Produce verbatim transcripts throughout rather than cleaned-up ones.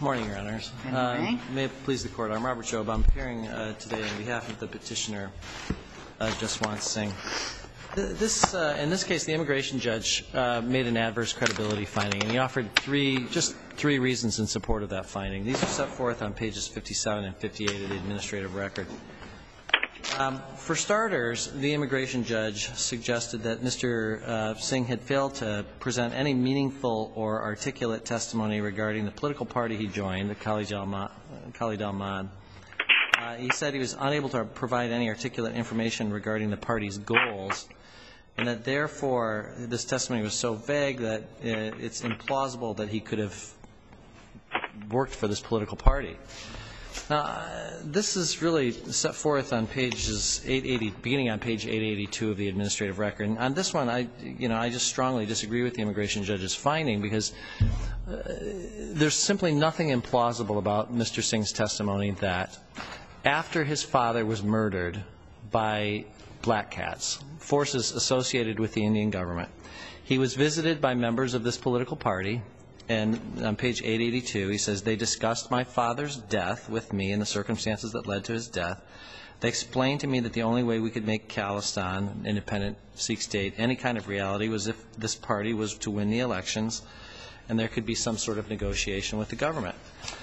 morning, Your Honors. Good morning. Uh, may it please the Court, I'm Robert Jobe. I'm appearing uh, today on behalf of the petitioner, uh, Jaswant Singh. This, uh, in this case, the immigration judge uh, made an adverse credibility finding, and he offered three, just three reasons in support of that finding. These are set forth on pages fifty-seven and fifty-eight of the administrative record. Um, for starters, the immigration judge suggested that Mister Uh, Singh had failed to present any meaningful or articulate testimony regarding the political party he joined, the Akali Dalman. Uh, he said he was unable to provide any articulate information regarding the party's goals, and that therefore this testimony was so vague that uh, it's implausible that he could have worked for this political party. Now, this is really set forth on pages eight eighty, beginning on page eight eighty-two of the administrative record. And on this one, I, you know, I just strongly disagree with the immigration judge's finding because uh, there's simply nothing implausible about Mister Singh's testimony that after his father was murdered by Black Cats, forces associated with the Indian government, he was visited by members of this political party. And on page eight eighty-two, he says, they discussed my father's death with me and the circumstances that led to his death. They explained to me that the only way we could make Khalistan, an independent Sikh state, any kind of reality was if this party was to win the elections and there could be some sort of negotiation with the government.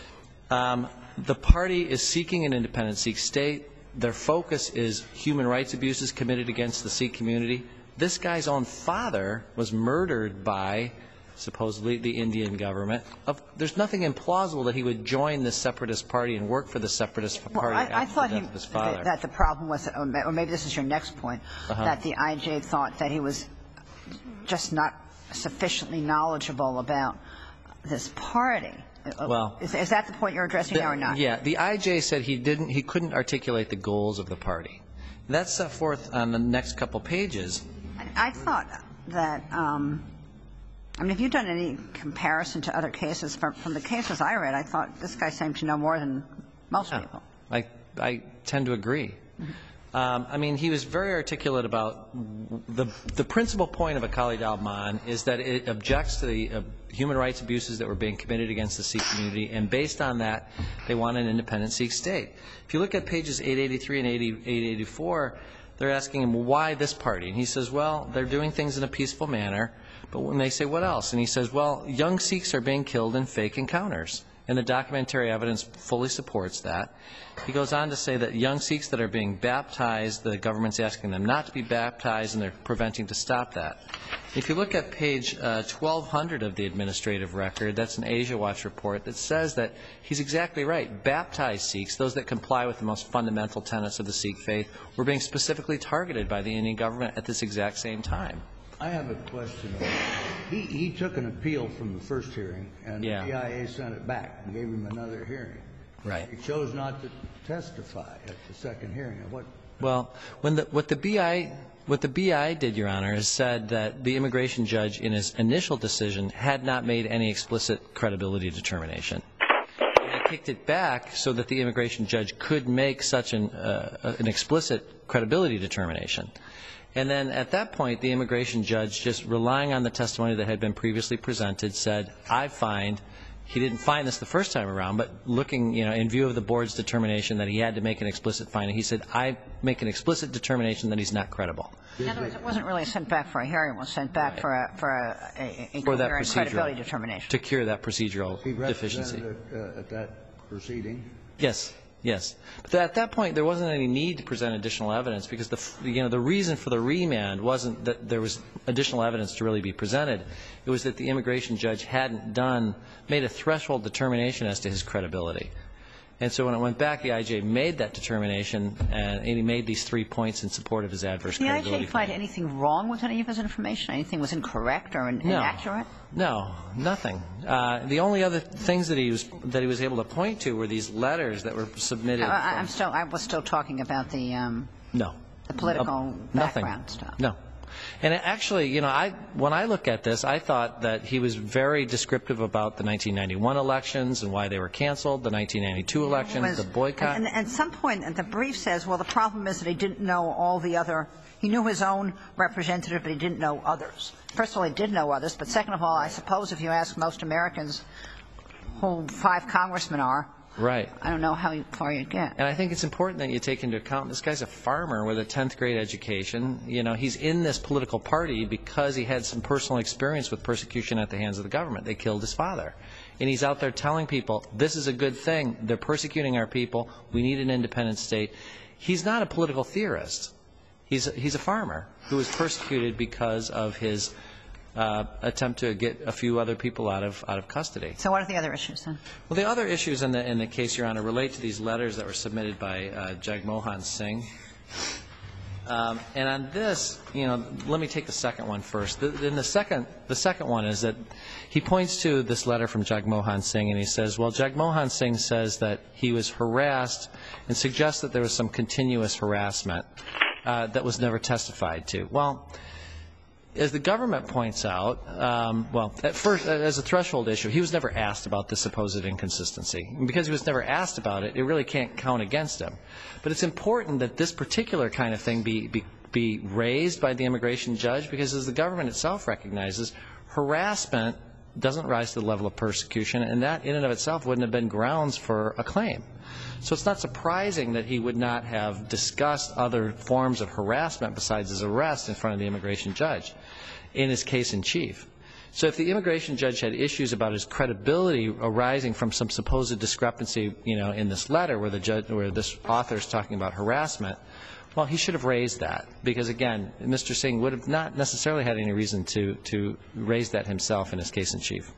Um, the party is seeking an independent Sikh state. Their focus is human rights abuses committed against the Sikh community. This guy's own father was murdered by supposedly the Indian government. Of, there's nothing implausible that he would join this separatist party and work for the separatist party well, I, after I thought the death he, of his father. that the problem was, or maybe this is your next point, uh-huh. that the I J thought that he was just not sufficiently knowledgeable about this party. Well, is, is that the point you're addressing the, now or not? Yeah, the I J said he didn't, he couldn't articulate the goals of the party. That's set forth on the next couple pages. I, I thought that. Um, I mean, have you done any comparison to other cases? From, from the cases I read, I thought this guy seemed to know more than most yeah, people. I, I tend to agree. Mm-hmm. um, I mean, he was very articulate about the, the principal point of Akali Dalman is that it objects to the uh, human rights abuses that were being committed against the Sikh community, and based on that, they want an independent Sikh state. If you look at pages eight eighty-three and eight eighty-four, they're asking him, why this party? And he says, well, they're doing things in a peaceful manner. But when they say, what else? And he says, well, young Sikhs are being killed in fake encounters. And the documentary evidence fully supports that. He goes on to say that young Sikhs that are being baptized, the government's asking them not to be baptized, and they're preventing to stop that. If you look at page uh, twelve hundred of the administrative record, that's an Asia Watch report that says that he's exactly right. Baptized Sikhs, those that comply with the most fundamental tenets of the Sikh faith, were being specifically targeted by the Indian government at this exact same time. I have a question. He, he took an appeal from the first hearing, and yeah. the B I A sent it back and gave him another hearing. Right. He chose not to testify at the second hearing. What? Well, when the, what the B I what the B I did, Your Honor, is said that the immigration judge, in his initial decision, had not made any explicit credibility determination. And they kicked it back so that the immigration judge could make such an uh, an explicit credibility determination. And then at that point, the immigration judge, just relying on the testimony that had been previously presented, said, I find, he didn't find this the first time around, but looking, you know, in view of the board's determination that he had to make an explicit finding, he said, I make an explicit determination that he's not credible. In other words, it wasn't really sent back for a hearing, it was sent back right. for a, for a, a, a for that credibility determination. To cure that procedural he deficiency. At, uh, at that proceeding? Yes. Yes, but at that point there wasn't any need to present additional evidence because the you know the reason for the remand wasn't that there was additional evidence to really be presented. It was that the immigration judge hadn't done made a threshold determination as to his credibility. And so when it went back, the I J made that determination, and he made these three points in support of his adverse credibility. Did the I J find anything wrong with any of his information? Anything was incorrect or in no. inaccurate? No, nothing. Uh, the only other things that he was that he was able to point to were these letters that were submitted. No, I, I'm still I was still talking about the um, no the political uh, background nothing. stuff. No. And actually, you know, I when I look at this, I thought that he was very descriptive about the nineteen ninety-one elections and why they were canceled, the nineteen ninety-two elections, was, the boycott. And, and at some point, the brief says, well, the problem is that he didn't know all the other He knew his own representative, but he didn't know others. First of all, he did know others, but second of all, I suppose if you ask most Americans who five congressmen are, Right. I don't know how far you'd get. And I think it's important that you take into account this guy's a farmer with a tenth grade education. You know, he's in this political party because he had some personal experience with persecution at the hands of the government. They killed his father. And he's out there telling people, this is a good thing. They're persecuting our people. We need an independent state. He's not a political theorist. He's a, he's a farmer who was persecuted because of his uh, attempt to get a few other people out of out of custody. So what are the other issues then? Well, the other issues in the in the case, Your Honor, relate to these letters that were submitted by uh, Jagmohan Singh. Um, and on this, you know, let me take the second one first. The, then the second the second one is that he points to this letter from Jagmohan Singh, and he says, well, Jagmohan Singh says that he was harassed and suggests that there was some continuous harassment uh, that was never testified to. Well, as the government points out, um, well, at first, as a threshold issue, he was never asked about this supposed inconsistency. And because he was never asked about it, it really can't count against him. But it's important that this particular kind of thing be, be, be raised by the immigration judge, because as the government itself recognizes, harassment doesn't rise to the level of persecution, and that in and of itself wouldn't have been grounds for a claim. So it's not surprising that he would not have discussed other forms of harassment besides his arrest in front of the immigration judge in his case in chief. So if the immigration judge had issues about his credibility arising from some supposed discrepancy, you know, in this letter where the judge, where this author is talking about harassment, well, he should have raised that, because again, Mister Singh would have not necessarily had any reason to to raise that himself in his case in chief.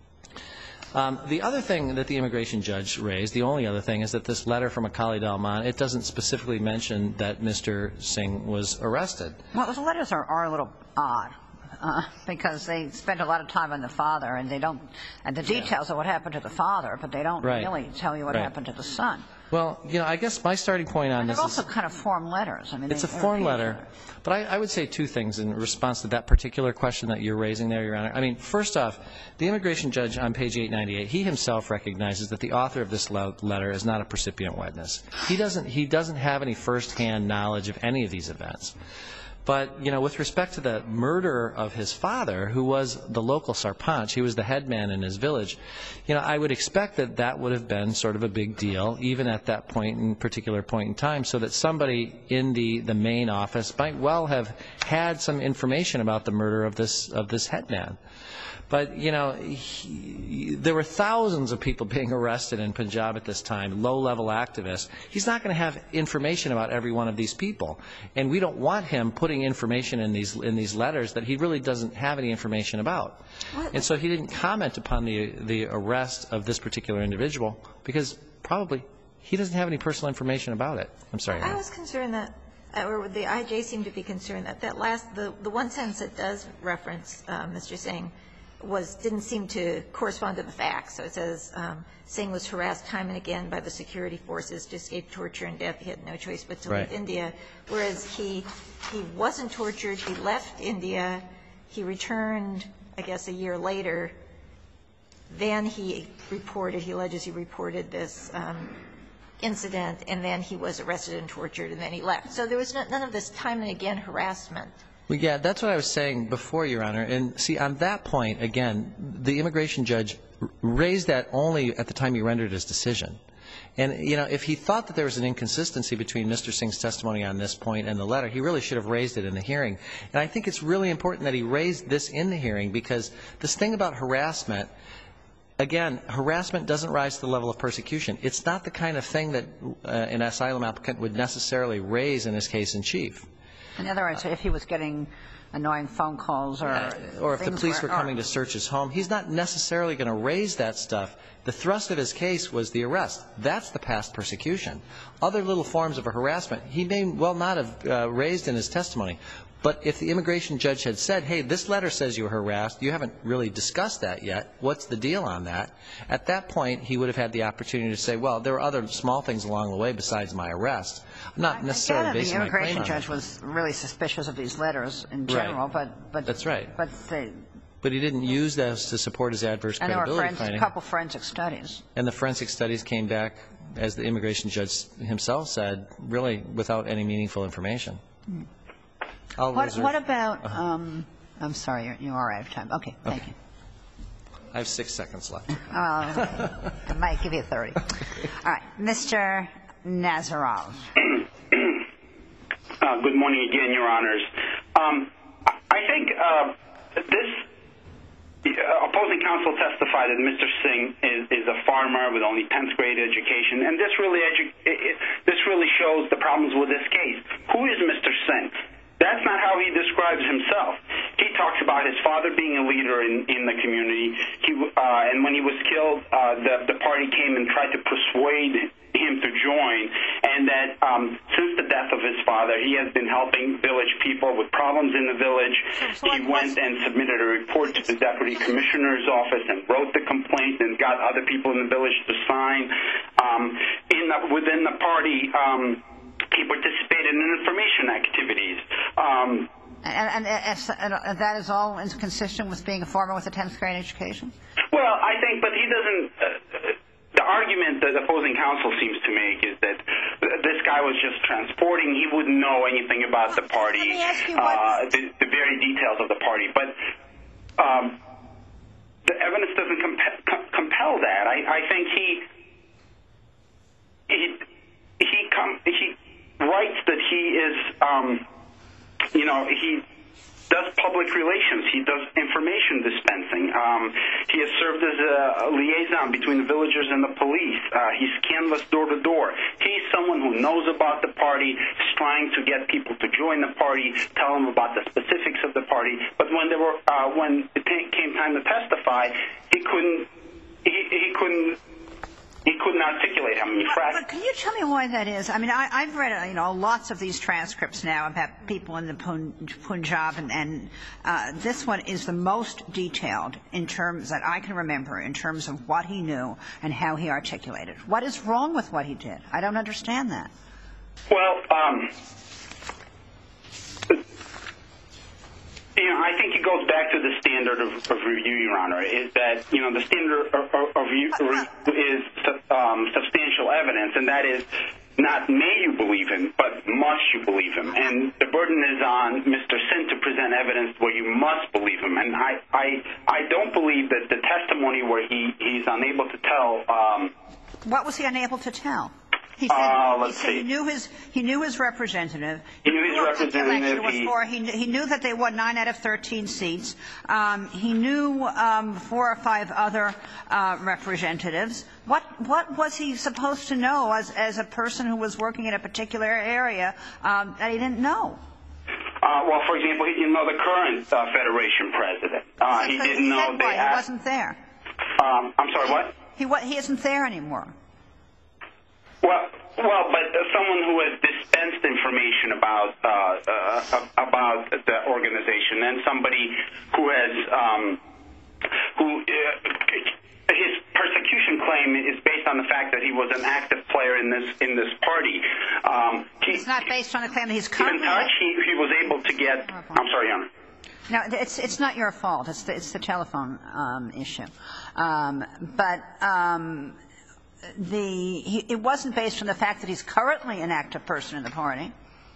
Um, the other thing that the immigration judge raised, the only other thing, is that this letter from Akali Dalman, it doesn't specifically mention that Mister Singh was arrested. Well, the letters are, are a little odd. Uh, because they spend a lot of time on the father, and they don't, and the details yeah. of what happened to the father, but they don't right. really tell you what right. happened to the son. Well, you know, I guess my starting point on and this they're also is kind of form letters. I mean, it's they, a form letter, letters. But I, I would say two things in response to that particular question that you're raising there, Your Honor. I mean, first off, the immigration judge on page eight ninety-eight, he himself recognizes that the author of this letter is not a precipient witness. He doesn't, he doesn't have any firsthand knowledge of any of these events. But, you know, with respect to the murder of his father, who was the local sarpanch, he was the head man in his village, you know, I would expect that that would have been sort of a big deal, even at that point, in particular point in time, so that somebody in the, the main office might well have had some information about the murder of this, of this head man. But, you know, he, there were thousands of people being arrested in Punjab at this time, low-level activists. He's not going to have information about every one of these people. And we don't want him putting information in these, in these letters that he really doesn't have any information about. What? And so he didn't comment upon the, the arrest of this particular individual because probably he doesn't have any personal information about it. I'm sorry. I was concerned that, or the I J seemed to be concerned that that last, the, the one sentence that does reference uh, Mister Singh was didn't seem to correspond to the facts. So it says um, Singh was harassed time and again by the security forces to escape torture and death. He had no choice but to right. leave India. Whereas he he wasn't tortured. He left India. He returned, I guess, a year later. Then he reported. He alleges he reported this um, incident, and then he was arrested and tortured, and then he left. So there was no, none of this time and again harassment. Well, yeah, that's what I was saying before, Your Honor. And see, on that point, again, the immigration judge raised that only at the time he rendered his decision. And, you know, if he thought that there was an inconsistency between Mister Singh's testimony on this point and the letter, he really should have raised it in the hearing. And I think it's really important that he raised this in the hearing, because this thing about harassment, again, harassment doesn't rise to the level of persecution. It's not the kind of thing that uh, an asylum applicant would necessarily raise in his case in chief. In other words, if he was getting annoying phone calls or yeah, or if the police were, were coming to search his home, he's not necessarily going to raise that stuff. The thrust of his case was the arrest. That's the past persecution. Other little forms of harassment he may well not have uh, raised in his testimony. But if the immigration judge had said, hey, this letter says you were harassed, you haven't really discussed that yet, what's the deal on that? At that point, he would have had the opportunity to say, well, there were other small things along the way besides my arrest. I'm not necessarily basing my claim on it. The immigration judge was really suspicious of these letters in general, right. but, but that's right. But they, But he didn't use those to support his adverse and there credibility were friends, finding. a couple forensic studies. And the forensic studies came back, as the immigration judge himself said, really without any meaningful information. Hmm. I'll what, reserve. what about, uh-huh. um, I'm sorry, you're, you are out of time. Okay, thank okay. you. I have six seconds left. Uh, I might give you thirty. All right. Mister Nazarov. Uh, good morning again, Your Honors. Um, I think uh, this uh, opposing counsel testified that Mister Singh is, is a farmer with only tenth grade education, and this really edu- it, it, this really shows the problems with this case. Who is Mister Singh? That's not how he describes himself. He talks about his father being a leader in, in the community, he, uh, and when he was killed, uh, the, the party came and tried to persuade him to join, and that um, since the death of his father, he has been helping village people with problems in the village. He went and submitted a report to the deputy commissioner's office and wrote the complaint and got other people in the village to sign. Um, in the, within the party, um, he participated in information activities. Um, And, and, and, and that is all inconsistent with being a farmer with a tenth grade education? Well, I think, but he doesn't. Uh, the argument that opposing counsel seems to make is that this guy was just transporting. He wouldn't know anything about the party, Let me ask you uh, what- the, the very details of the party. But um, the evidence doesn't compel, compel that. I, I think he he he com- he writes that he is. Um, You know, he does public relations. He does information dispensing. Um, he has served as a, a liaison between the villagers and the police. Uh, he's canvassed door to door. He's someone who knows about the party, is trying to get people to join the party, tell them about the specifics of the party. But when there were, uh, when it came time to testify, he couldn't. He, he couldn't. He couldn't articulate how many fractions. But can you tell me why that is? I mean, I, I've read, you know, lots of these transcripts now about people in the Pun- Punjab, and, and uh, this one is the most detailed in terms that I can remember in terms of what he knew and how he articulated. What is wrong with what he did? I don't understand that. Well, um, you know, I think it goes back to the standard of, of review, Your Honor, is that, you know, the standard of, of, of review is um, substantial evidence, and that is not may you believe him, but must you believe him. And the burden is on Mister Singh to present evidence where you must believe him. And I, I, I don't believe that the testimony where he, he's unable to tell. Um, what was he unable to tell? He said, uh, he, said he knew his he knew his representative. He knew his representative. Was he, for. He, he knew that they won nine out of thirteen seats. Um, he knew um, four or five other uh, representatives. What what was he supposed to know as as a person who was working in a particular area um, that he didn't know? Uh, well, for example, he didn't know the current uh, Federation president. Uh, he didn't he know they he wasn't there. Um, I'm sorry, what? He he isn't there anymore. Well, well, but uh, someone who has dispensed information about uh, uh, about the organization, and somebody who has um, who uh, his persecution claim is based on the fact that he was an active player in this in this party. Um, he, it's not based on the claim that he's Even currently. touch, he, he was able to get. I'm sorry, Your Honor. No, it's it's not your fault. It's the, it's the telephone um, issue, um, but. Um, The he, it wasn't based on the fact that he's currently an active person in the party.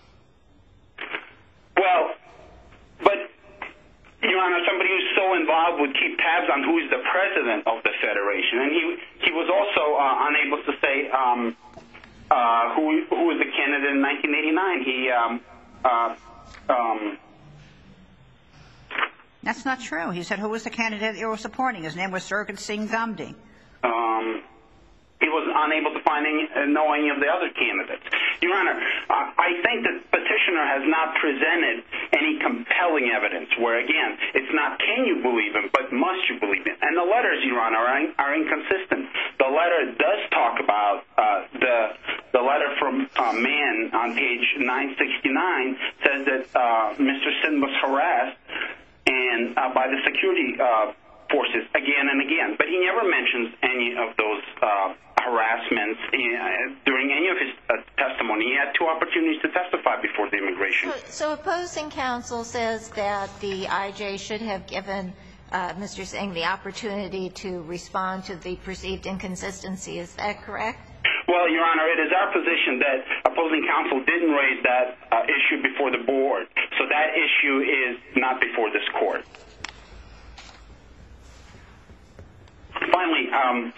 Well, but, Your Honor, somebody who's so involved would keep tabs on who's the president of the Federation. And he he was also uh, unable to say um, uh, who, who was the candidate in nineteen eighty-nine. He, um, uh, um, That's not true. He said who was the candidate you were supporting. His name was Surgat Singh Gandhi. um, he was unable to find any, uh, know any of the other candidates. Your Honor, uh, I think that petitioner has not presented any compelling evidence where, again, it's not can you believe him, but must you believe him. And the letters, Your Honor, are, are inconsistent. The letter does talk about uh, the the letter from uh, Mann on page nine sixty-nine says that uh, Mister Singh was harassed and uh, by the security uh, forces again and again, but he never mentions any of those uh, harassments uh, during any of his uh, testimony. He had two opportunities to testify before the immigration. So, so opposing counsel says that the I J should have given uh, Mister Singh the opportunity to respond to the perceived inconsistency. Is that correct? Well, Your Honor, it is our position that opposing counsel didn't raise that uh, issue before the board, so that issue is not before this court. finally, um,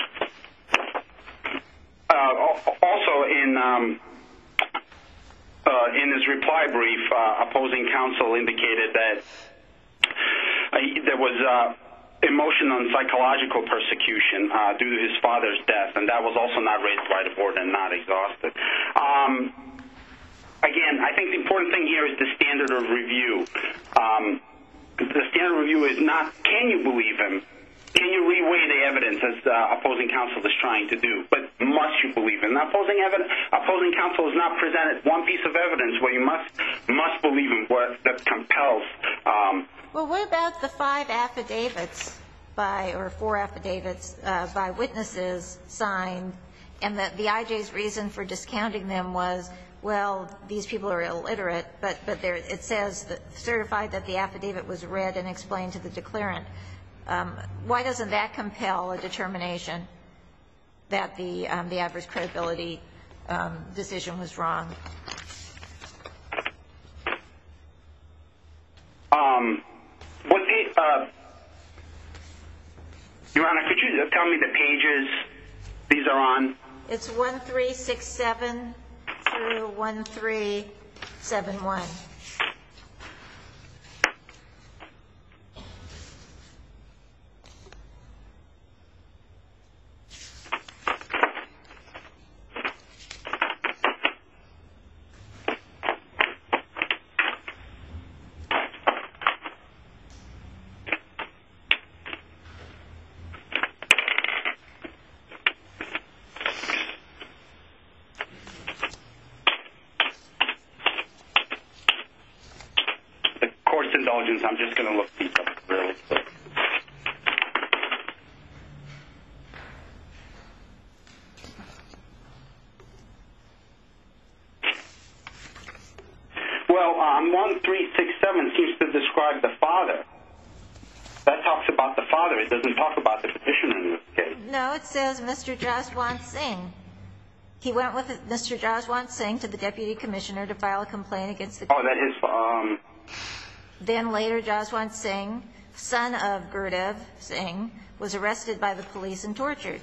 uh, also in um, uh, in his reply brief, uh, opposing counsel indicated that uh, there was uh, emotional and psychological persecution uh, due to his father's death, and that was also not raised by the board and not exhausted. Um, again, I think the important thing here is the standard of review. Um, the standard of review is not, can you believe him? Can you reweigh the evidence, as uh, opposing counsel is trying to do? But must you believe him? Now, opposing, evidence, opposing counsel has not presented one piece of evidence where you must must believe him, what that compels. Um, Well, what about the five affidavits by, or four affidavits uh, by witnesses signed, and that the I J's reason for discounting them was, well, these people are illiterate, but, but there, it says that certified that the affidavit was read and explained to the declarant. Um, why doesn't that compel a determination that the, um, the adverse credibility um, decision was wrong? Um, what the, uh, Your Honor, could you tell me the pages these are on? It's one three six seven through one three seven one. Indulgence, I'm just going to look these up really quick. Well, um, one three six seven seems to describe the father. That talks about the father. It doesn't talk about the petitioner in this case. No, it says Mister Jaswant Singh. He went with Mister Jaswant Singh to the deputy commissioner to file a complaint against the... Oh, that is... Um, Then later, Jaswant Singh, son of Gurdev Singh, was arrested by the police and tortured.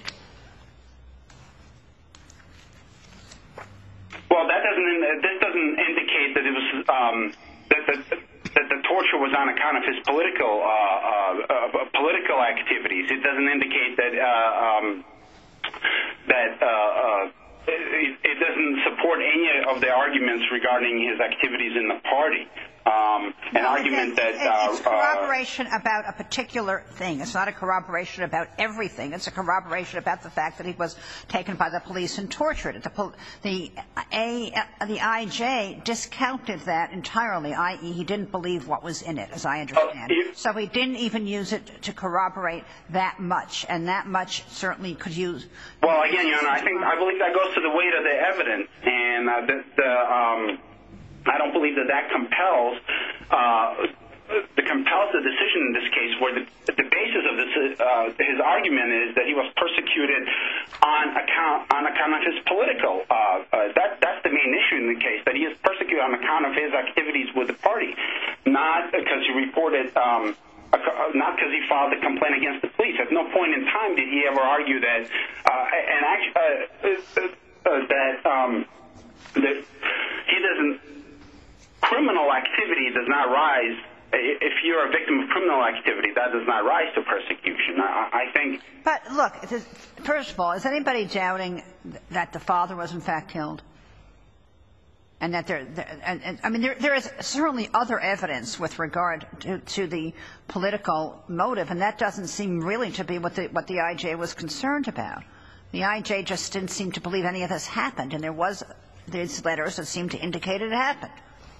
Well, that doesn't. This doesn't indicate that it was um, that, the, that the torture was on account of his political uh, uh, uh, political activities. It doesn't indicate that uh, um, that. Uh, uh, It, it doesn't support any of the arguments regarding his activities in the party. Um, an no, argument it's, that it's uh, corroboration uh, about a particular thing. It's not a corroboration about everything. It's a corroboration about the fact that he was taken by the police and tortured. The the a the I J discounted that entirely. that is, he didn't believe what was in it, as I understand. Uh, you, so he didn't even use it to corroborate that much, and that much certainly could use. Well, again, Your Honor, I think I believe that goes to the weight of the evidence, and uh, the. the um, I don't believe that that compels uh, that compels the decision in this case, where the, the basis of this uh, his argument is that he was persecuted on account on account of his political. Uh, uh, that that's the main issue in the case, that he is persecuted on account of his activities with the party, not because he reported. Um, Not because he filed a complaint against the police. At no point in time did he ever argue that, uh, and actually, uh, uh, uh, that um, that he doesn't. Criminal activity does not rise. If you're a victim of criminal activity, that does not rise to persecution. I, I think. But look, first of all, is anybody doubting that the father was in fact killed? And that there, there and, and, I mean, there, there is certainly other evidence with regard to, to the political motive, and that doesn't seem really to be what the, what the I J was concerned about. The I J just didn't seem to believe any of this happened, and there was these letters that seemed to indicate it happened.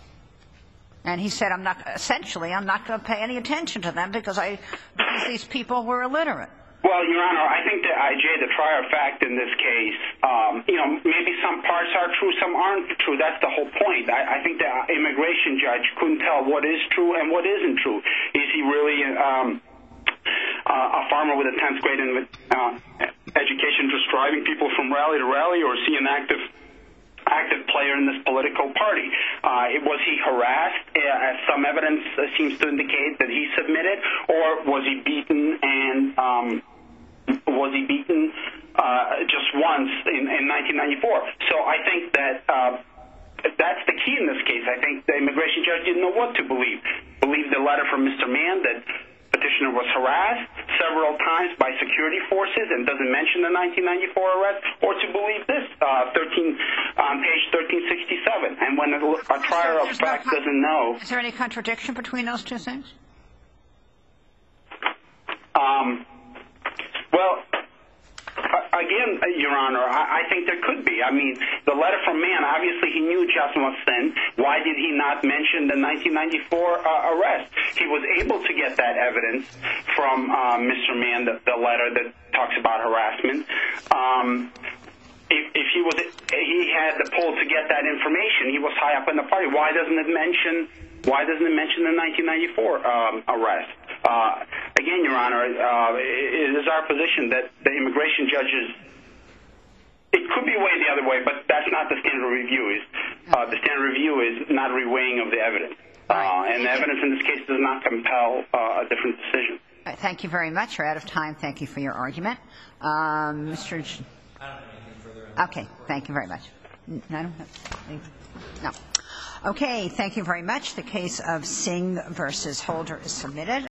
And he said, I'm not, essentially, I'm not going to pay any attention to them because I, because these people were illiterate. Well, Your Honor, I think the I J, the trier of fact in this case, um, you know, maybe some parts are true, some aren't true. That's the whole point. I, I think the immigration judge couldn't tell what is true and what isn't true. Is he really um, uh, a farmer with a tenth grade in, uh, education just driving people from rally to rally, or is he an active active player in this political party? Uh, was he harassed, uh, as some evidence uh, seems to indicate that he submitted, or was he beaten and um, was he beaten uh, just once in, in nineteen ninety-four. So I think that uh, that's the key in this case. I think the immigration judge didn't know what to believe. Believe the letter from Mister Mann that petitioner was harassed several times by security forces and doesn't mention the nineteen ninety-four arrest, or to believe this uh, thirteen on page thirteen sixty-seven. And when a, a trier of fact doesn't know, is there any contradiction between those two things? Um, well, again, Your Honor, I, I think there could be. I mean, the letter from Mann, obviously he knew Jaswant Singh. Why did he not mention the nineteen ninety-four uh, arrest? He was able to get that evidence from uh, Mister Mann, the, the letter that talks about harassment. Um, if, if he was, he had the pull to get that information. He was high up in the party. Why doesn't it mention? Why doesn't it mention the nineteen ninety-four um, arrest? Uh, again, Your Honor, uh, it is our position that the immigration judges, it could be weighed the other way, but that's not the standard review. Is uh, the standard review is not a reweighing of the evidence, uh, and the evidence in this case does not compel uh, a different decision. Right, thank you very much. We're out of time. Thank you for your argument, um, Mister J- I don't have anything further on that. Okay, thank you very much. N- I don't have, no. Okay, thank you very much. The case of Singh versus Holder is submitted.